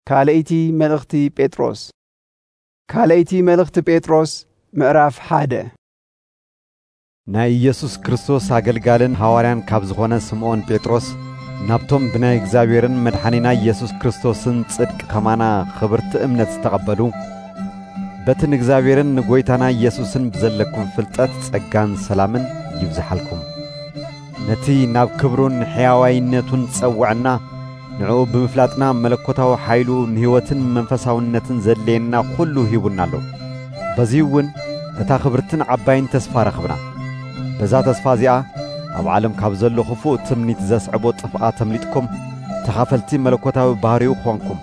ካልእቲ መልእኽቲ ጴጥሮስ ካልእቲ መልእኽቲ ጴጥሮስ ምዕራፍ 1 ናይ ኢየሱስ ክርስቶስ አገልጋልን ሐዋርያን ካብ ዝኾነ ስምዖን ጴጥሮስ ናብቶም ብናይ እግዚአብሔርን መድኃኒና ኢየሱስ ክርስቶስን ጽድቅ ከማና ኽብርቲ እምነት ዝተቀበሉ በትን እግዚአብሔርን ንጎይታና ኢየሱስን ብዘለኩም ፍልጠት ጸጋን ሰላምን ይብዛሓልኩም ነቲ ናብ ክብሩን ሕያዋይነቱን ጸውዕና ንዑ ብምፍላጥና መለኮታዊ ኃይሉ ንህይወትን መንፈሳውነትን ዘለየና ሁሉ ሂቡናሎ በዚውን እታ ኽብርትን ዓባይን ተስፋ ረኽብና በዛ ተስፋ እዚኣ ኣብ ዓለም ካብ ዘሎ ኽፉእ ትምኒት ዘስዕቦ ጥፍኣ ተምሊጥኩም ተኻፈልቲ መለኮታዊ ባህሪው ኾንኩም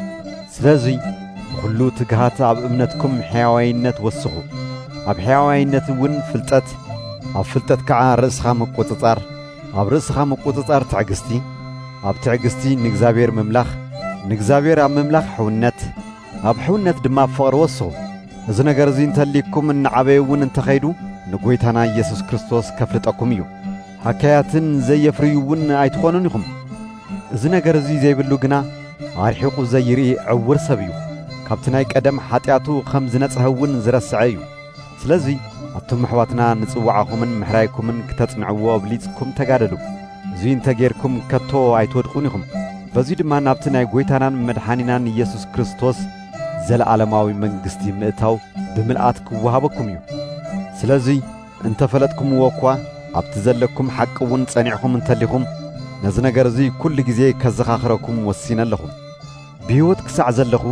ስለዚ ሁሉ ትግሃት ኣብ እምነትኩም ሕያዋይነት ወስኹ ኣብ ሕያዋይነት እውን ፍልጠት ኣብ ፍልጠት ከዓ ርእስኻ መቆጽጻር ኣብ ርእስኻ መቆጽጻር ትዕግስቲ ኣብ ትዕግስቲ ንእግዚአብሔር መምላኽ ንእግዚአብሔር ኣብ መምላኽ ሕውነት ኣብ ሕውነት ድማ ፍቕሪ ወስኹ እዚ ነገር እዚ እንተሊኩም እንዓበየውን እንተኸይዱ ንጎይታና ኢየሱስ ክርስቶስ ከፍልጠኩም እዩ ሓካያትን ዘየፍርዩውን ኣይትኾኑን ኢኹም እዚ ነገር እዚ ዘይብሉ ግና ኣርሒቑ ዘይርኢ ዕውር ሰብ እዩ ካብቲ ናይ ቀደም ኃጢአቱ ከም ዝነጽኸውን ዝረስዐ እዩ ስለዚ ኣቶም ኣሕዋትና ንጽዋዓኹምን ምሕራይኩምን ክተጽንዕዎ ኣብሊጽኩም ተጋደሉ እዚ እንተጌርኩም ከቶ ኣይትወድቁን ኢኹም በዙይ ድማ ናብቲ ናይ ጎይታናን መድኃኒናን ኢየሱስ ክርስቶስ ዘለዓለማዊ መንግሥቲ ምእታው ብምልኣት ክወሃበኩም እዩ ስለዚ እንተፈለጥኩምዎ እኳ ኣብቲ ዘለኩም ሓቂውን ጸኒዕኹም እንተሊኹም ነዚ ነገር እዚ ኩሉ ጊዜ ከዘኻኽረኩም ወሲነ ኣለኹ ብሕይወት ክሳዕ ዘለኹ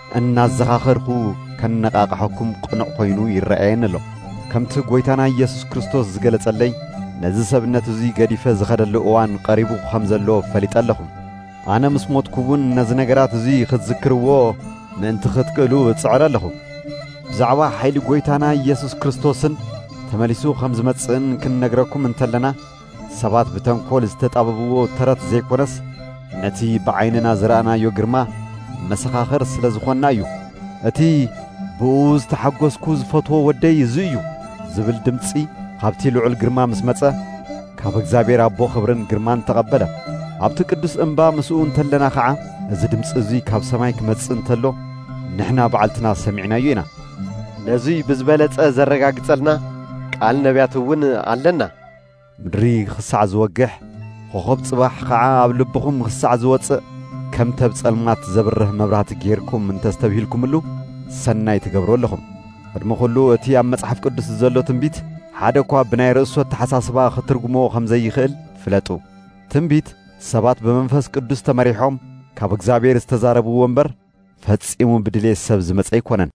እናዘኻኽርኹ ከነቓቕሐኩም ቕኑዕ ኮይኑ ይረአየን ኣሎ ከምቲ ጎይታና ኢየሱስ ክርስቶስ ዝገለጸለይ ነዚ ሰብነት እዙይ ገዲፈ ዝኸደሉ እዋን ቀሪቡ ከም ዘሎ ፈሊጠ ኣለኹም ኣነ ምስ ሞትኩውን ነዚ ነገራት እዙይ ክትዝክርዎ ምእንቲ ክትክእሉ እጽዕር ኣለኹ ብዛዕባ ኃይሊ ጎይታና ኢየሱስ ክርስቶስን ተመሊሱ ከም ዝመጽእን ክንነግረኩም እንተለና ሰባት ብተንኰል ዝተጣበብዎ ተረት ዘይኮነስ ነቲ ብዓይንና ዝረአናዮ ግርማ መሰኻኽር ስለ ዝኾንና እዩ እቲ ብኡ ዝተሓጐስኩ ዝፈትዎ ወደይ እዚ እዩ ዝብል ድምፂ ካብቲ ልዑል ግርማ ምስ መጸ ካብ እግዚአብሔር ኣቦ ኽብርን ግርማን ተቐበለ ኣብቲ ቅዱስ እምባ ምስኡ እንተለና ኸዓ እዚ ድምፂ እዙይ ካብ ሰማይ ክመጽእ እንተሎ ንሕና በዓልትና ሰሚዕናዮ ኢና ነዚ ብዝበለጸ ዘረጋግጸልና ቃል ነቢያት እውን ኣለና ምድሪ ክሳዕ ዝወግሕ ኮኸብ ጽባሕ ኸዓ ኣብ ልብኹም ክሳዕ ዝወፅእ ከም ተብጸልማት ዘብርህ መብራህቲ ጌርኩም እንተስተብሂልኩምሉ ሰናይ ትገብሮ ኣለኹም ቅድሚ ኹሉ እቲ ኣብ መጽሓፍ ቅዱስ ዘሎ ትንቢት ሓደ እኳ ብናይ ርእሱ ተሓሳስባ ክትርጉሞ ከም ዘይኽእል ፍለጡ ትንቢት ሰባት ብመንፈስ ቅዱስ ተመሪሖም ካብ እግዚአብሔር ዝተዛረብዎ እምበር ፈጺሙ ብድሌት ሰብ ዝመጸ ኣይኮነን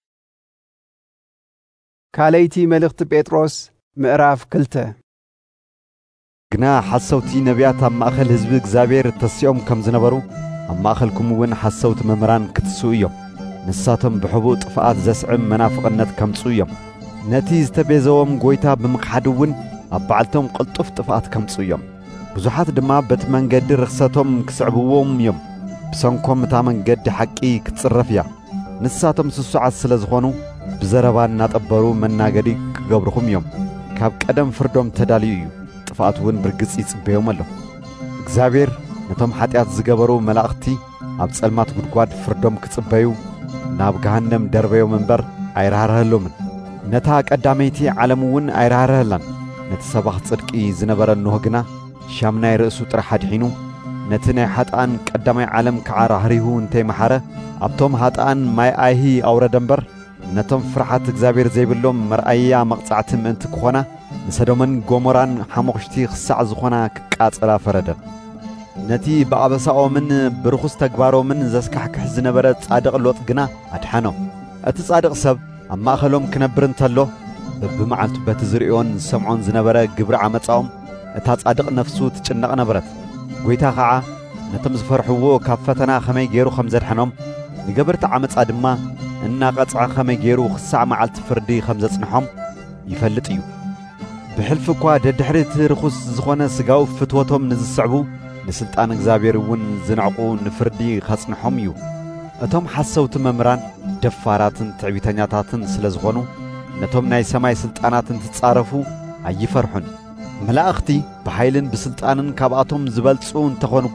ካልእቲ መልእኽቲ ጴጥሮስ ምዕራፍ 2 ግና ሓሰውቲ ነቢያት ኣብ ማእኸል ህዝቢ እግዚአብሔር ተሲኦም ከም ዝነበሩ ኣብ ማእኸልኩም እውን ሓሰውቲ መምህራን ክትስኡ እዮም ንሳቶም ብሕቡእ ጥፍኣት ዘስዕም መናፍቕነት ከምፁ እዮም ነቲ ዝተቤዘዎም ጐይታ ብምኽሓድውን ኣብ በዓልቶም ቅልጡፍ ጥፍኣት ከምፁ እዮም ብዙሓት ድማ በቲ መንገዲ ርኽሰቶም ክስዕብዎም እዮም ብሰንኮም እታ መንገዲ ሓቂ ክትጽረፍ እያ ንሳቶም ስሱዓት ስለ ዝኾኑ ብዘረባ እናጠበሩ መናገዲ ክገብርኹም እዮም ካብ ቀደም ፍርዶም ተዳልዩ እዩ ጥፍኣት እውን ብርግጽ ይጽበዮም ኣሎ እግዚአብሔር ነቶም ኃጢአት ዝገበሩ መላእኽቲ ኣብ ጸልማት ጉድጓድ ፍርዶም ክጽበዩ ናብ ገሃነም ደርበዮም እምበር ኣይራህርህሎምን ነታ ቀዳመይቲ ዓለም እውን ኣይራህርህላን ነቲ ሰባኽ ጽድቂ ዝነበረ እንሆ ግና ሻምናይ ርእሱ ጥራሕ ኣድሒኑ ነቲ ናይ ሓጥኣን ቀዳማይ ዓለም ከዓ ራህሪሁ እንተይመሓረ ኣብቶም ሓጥኣን ማይ ኣይሂ ኣውረደ እምበር ነቶም ፍርሓት እግዚአብሔር ዘይብሎም መርኣያ መቕጻዕቲ ምእንቲ ክኾና ንሰዶምን ጎሞራን ሓሞኽሽቲ ክሳዕ ዝኾና ክቃጸላ ፈረደ ነቲ ብኣበሳኦምን ብርኹስ ተግባሮምን ዘስካሕክሕ ዝነበረ ጻድቕ ሎጥ ግና ኣድሓኖ እቲ ጻድቕ ሰብ ኣብ ማእኸሎም ክነብር እንተሎ በብመዓልቱ በቲ ዝርእዮን ዝሰምዖን ዝነበረ ግብሪ ዓመፃኦም እታ ጻድቕ ነፍሱ ትጭነቕ ነበረት ጐይታ ኸዓ ነቶም ዝፈርሕዎ ካብ ፈተና ኸመይ ገይሩ ከም ዘድሐኖም ንገበርቲ ዓመፃ ድማ እናቐጽዐ ኸመይ ገይሩ ክሳዕ መዓልቲ ፍርዲ ከም ዘጽንሖም ይፈልጥ እዩ ብሕልፊ እኳ ደድሕሪት ርኹስ ዝኾነ ስጋዊ ፍትወቶም ንዝስዕቡ ንስልጣን እግዚአብሔር እውን ዝንዕቑ ንፍርዲ ኸጽንሖም እዩ እቶም ሓሰውቲ መምህራን ደፋራትን ትዕቢተኛታትን ስለ ዝኾኑ ነቶም ናይ ሰማይ ስልጣናትን ትጻረፉ ኣይፈርሑን መላእኽቲ ብኃይልን ብስልጣንን ካብኣቶም ዝበልጹ እንተኾኑ እኳ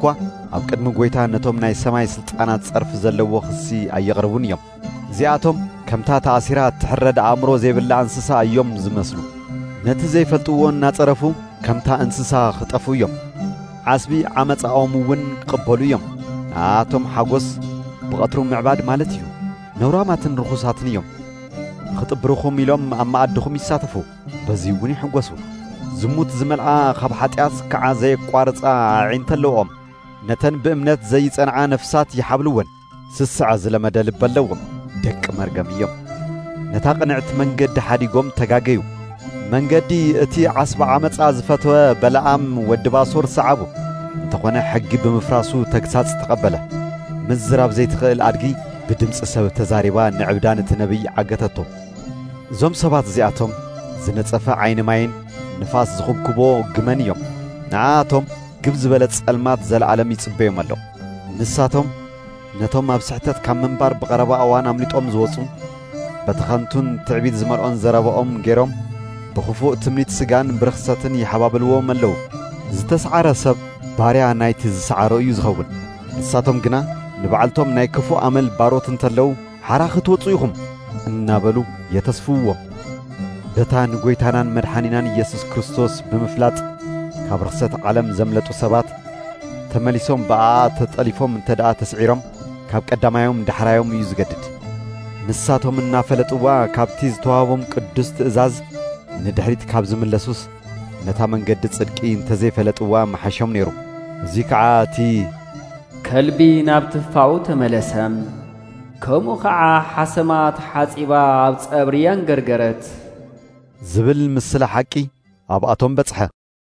ኣብ ቅድሚ ጎይታ ነቶም ናይ ሰማይ ስልጣናት ጸርፍ ዘለዎ ክሲ ኣየቕርቡን እዮም። እዚኣቶም ከምታ ተኣሲራ ትሕረድ ኣእምሮ ዘይብላ እንስሳ እዮም ዝመስሉ። ነቲ ዘይፈልጥዎ እናጸረፉ ከምታ እንስሳ ክጠፉ እዮም። ዓስቢ ዓመፃኦም እውን ክቕበሉ እዮም። ንኣቶም ሓጐስ ብቐትሩ ምዕባድ ማለት እዩ። ነውራማትን ርኹሳትን እዮም። ክጥብርኹም ኢሎም ኣብ መኣድኹም ይሳተፉ፣ በዚ እውን ይሕጐሱ። ዝሙት ዝመልኣ ካብ ኃጢኣት ከዓ ዘየቋርፃ ዒንተ ኣለዎም። ነተን ብእምነት ዘይጸንዓ ነፍሳት ይሓብልወን። ስስዕ ዝለመደ ልቢ ኣለዎም። ደቂ መርገም እዮም። ነታ ቅንዕቲ መንገዲ ሓዲጎም ተጋገዩ። መንገዲ እቲ ዓስቢ ዓመፃ ዝፈተወ በለዓም ወዲ ባሶር ሰዓቡ። እንተኾነ ሕጊ ብምፍራሱ ተግሳጽ ተቐበለ። ምዝራብ ዘይትኽእል ኣድጊ ብድምፂ ሰብ ተዛሪባ ንዕብዳን እቲ ነቢይ ዓገተቶ። እዞም ሰባት እዚኣቶም ዝነጸፈ ዓይኒ ማይን ንፋስ ዝኽብክቦ ግመን እዮም። ንዓቶም ግብ ዝበለ ጸልማት ዘለዓለም ይጽበዮም ኣሎ። ንሳቶም ነቶም ኣብ ስሕተት ካብ ምንባር ብቐረባ እዋን ኣምሊጦም ዝወፁ በተኸንቱን ትዕቢት ዝመልኦን ዘረበኦም ገይሮም ብኽፉእ ትምኒት ስጋን ብርኽሰትን ይሓባብልዎም ኣለዉ። ዝተሰዓረ ሰብ ባርያ ናይቲ ዝሰዓሮ እዩ ዝኸውን። ንሳቶም ግና ንበዓልቶም ናይ ክፉእ ኣመል ባሮት እንተለዉ ሓራ ክትወፁ ኢኹም እናበሉ የተስፍዎም። በታ ንጐይታናን መድሓኒናን ኢየሱስ ክርስቶስ ብምፍላጥ ካብ ርኽሰት ዓለም ዘምለጡ ሰባት ተመሊሶም በኣ ተጠሊፎም እንተ ደኣ ተስዒሮም ካብ ቀዳማዮም ዳሕራዮም እዩ ዝገድድ። ንሳቶም እናፈለጥዋ ካብቲ ዝተዋሃቦም ቅዱስ ትእዛዝ ንድሕሪት ካብ ዝምለሱስ ነታ መንገዲ ጽድቂ እንተዘይፈለጥዋ መሓሾም ነይሩ። እዚ ከዓ እቲ ከልቢ ናብ ትፋኡ ተመለሰም፣ ከምኡ ከዓ ሓሰማት ሓጺባ ኣብ ጸብርያን ገርገረት ዝብል ምስለ ሓቂ ኣብኣቶም በጽሐ።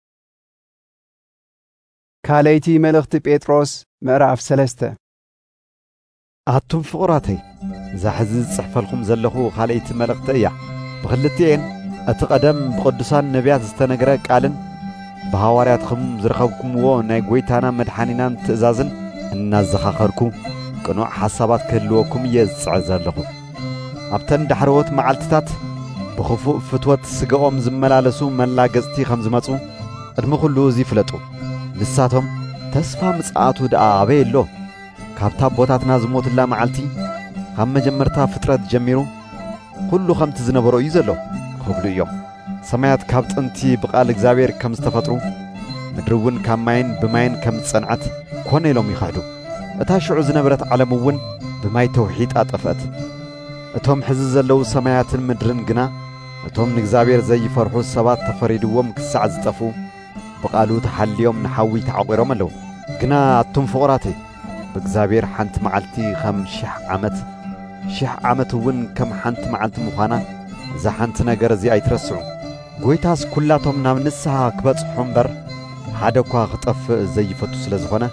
ካልይቲ መልእኽቲ ጴጥሮስ ምዕራፍ 3 ኣቱም ፍቑራተይ እዛ ሕዚ ዝጽሕፈልኩም ዘለኹ ካልይቲ መልእኽቲ እያ። ብኽልቲኤን እቲ ቀደም ብቅዱሳን ነቢያት ዝተነገረ ቃልን ብሃዋርያትኩም ዝረኸብኩምዎ ናይ ጐይታና መድሓኒናን ትእዛዝን እናዘኻኸርኩ ቅኑዕ ሓሳባት ክህልወኩም እየ ዝጽዕር ዘለኹ። ኣብተን ዳሕረወት መዓልትታት ብኽፉእ ፍትወት ስግኦም ዝመላለሱ መላገጽቲ ከም ዝመጹ ቅድሚ ኩሉ እዚ ይፍለጡ። ንሳቶም ተስፋ ምጽኣቱ ደኣ ኣበይ ኣሎ? ካብታ ቦታትና ዝሞትላ መዓልቲ ካብ መጀመርታ ፍጥረት ጀሚሩ ኩሉ ከምቲ ዝነበሮ እዩ ዘሎ ክብሉ እዮም። ሰማያት ካብ ጥንቲ ብቓል እግዚአብሔር ከም ዝተፈጥሩ ምድሪ እውን ካብ ማይን ብማይን ከም ዝጸንዐት ኮነ ኢሎም ይኸሕዱ። እታ ሽዑ ዝነበረት ዓለም እውን ብማይ ተውሒጣ ጠፍአት። እቶም ሕዚ ዘለዉ ሰማያትን ምድርን ግና እቶም ንእግዚአብሔር ዘይፈርሑ ሰባት ተፈሪድዎም ክሳዕ ዝጠፉ ብቓሉ ተሓልዮም ንሓዊ ተዓቝሮም ኣለዉ። ግና ኣቱም ፍቑራተይ ብእግዚአብሔር ሓንቲ መዓልቲ ከም 1000 ዓመት 1000 ዓመት እውን ከም ሓንቲ መዓልቲ ምዃና እዛ ሓንቲ ነገር እዚ ኣይትረስዑ። ጐይታስ ኩላቶም ናብ ንስሓ ክበጽሑ እምበር ሓደ እኳ ክጠፍእ ዘይፈቱ ስለ ዝኾነ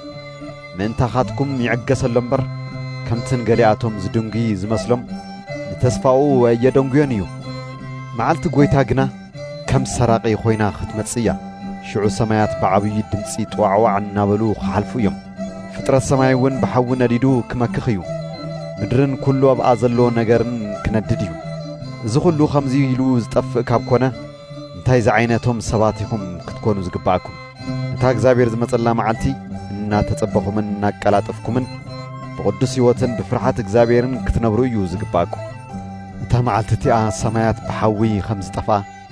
ምእንታኻትኩም ይዕገሰሎ እምበር ከምትን ገሊኣቶም ዝድንጉ ዝመስሎም ንተስፋኡ የደንጉዮን እዩ። መዓልቲ ጐይታ ግና ከም ሰራቂ ኾይና ክትመጽእ እያ። ሽዑ ሰማያት ብዓብዪ ድምፂ ጥዋዕዋዕ እናበሉ ክሓልፉ እዮም። ፍጥረት ሰማይ እውን ብሓዊ ነዲዱ ክመክኽ እዩ። ምድርን ኩሉ ኣብኣ ዘለዎ ነገርን ክነድድ እዩ። እዚ ኩሉ ከምዚ ኢሉ ዝጠፍእ ካብ ኮነ እንታይ ዝዓይነቶም ሰባት ኢኹም ክትኮኑ ዝግባአኩም? እታ እግዚአብሔር ዝመጸላ መዓልቲ እናተጸበኹምን እናቀላጠፍኩምን ብቅዱስ ሕይወትን ብፍርሓት እግዚአብሔርን ክትነብሩ እዩ ዝግባአኩም። እታ መዓልቲ እቲኣ ሰማያት ብሓዊ ከም ዝጠፍኣ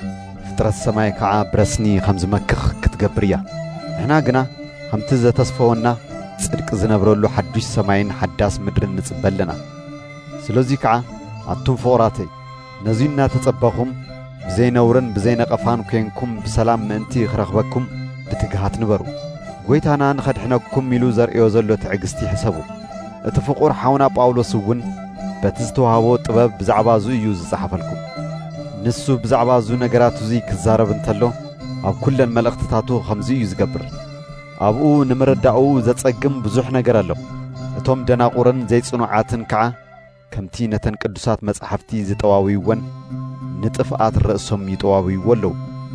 ፍጥረት ሰማይ ከዓ ብረስኒ ከም ዝመክኽ ክትገብር እያ። ንሕና ግና ከምቲ ዘተስፈወና ጽድቂ ዝነብረሉ ሓዱሽ ሰማይን ሓዳስ ምድርን ንጽበ ኣለና። ስለዚ ከዓ ኣቱም ፍቑራተይ ነዚ እናተጸበኹም ብዘይነውርን ብዘይነቐፋን ኮንኩም ብሰላም ምእንቲ ክረኽበኩም ብትግሃት ንበሩ። ጐይታና ንኸድሕነኩም ኢሉ ዘርእዮ ዘሎ ትዕግስቲ ይሕሰቡ። እቲ ፍቑር ሓውና ጳውሎስ እውን በቲ ዝተዋህቦ ጥበብ ብዛዕባ እዙ እዩ ዝጸሓፈልኩም። ንሱ ብዛዕባ እዙ ነገራት እዙይ ክዛረብ እንተሎ ኣብ ኩለን መልእኽትታቱ ከምዚ እዩ ዝገብር። ኣብኡ ንምርዳኡ ዘጸግም ብዙሕ ነገር ኣሎ። እቶም ደናቑርን ዘይጽኑዓትን ከዓ ከምቲ ነተን ቅዱሳት መጻሕፍቲ ዝጠዋዊይወን ንጥፍኣት ርእሶም ይጠዋዊይዎ ኣለዉ።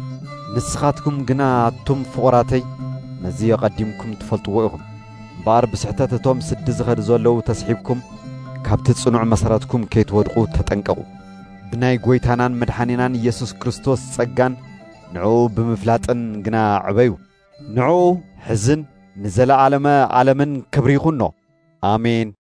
ንስኻትኩም ግና ኣቱም ፍቑራተይ ነዚ የቐዲምኩም ትፈልጥዎ ኢኹም። እምበኣር ብስሕተት እቶም ስዲ ዝኸዱ ዘለዉ ተስሒብኩም ካብቲ ጽኑዕ መሰረትኩም ከይትወድቑ ተጠንቀቑ። ብናይ ጐይታናን መድሓኒናን ኢየሱስ ክርስቶስ ጸጋን ንዕኡ ብምፍላጥን ግና ዕበዩ። ንዕኡ ሕዝን ንዘለዓለመ ዓለምን ክብሪ ይኹኖ። አሜን።